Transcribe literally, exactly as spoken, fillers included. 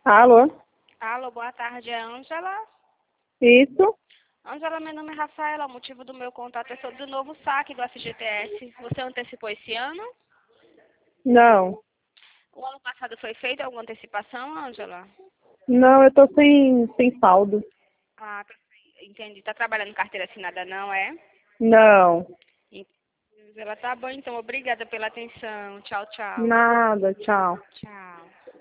Alô? Alô, boa tarde, é Ângela? Isso? Ângela, meu nome é Rafaela, o motivo do meu contato é sobre o novo saque do F G T S. Você antecipou esse ano? Não. O ano passado foi feita alguma antecipação, Ângela? Não, eu tô sem, sem saldo. Ah, tá, entendi. Tá trabalhando em carteira assinada, não é? Não. Entendi, Ângela, tá bom, então. Obrigada pela atenção. Tchau, tchau. Nada, tchau. Tchau.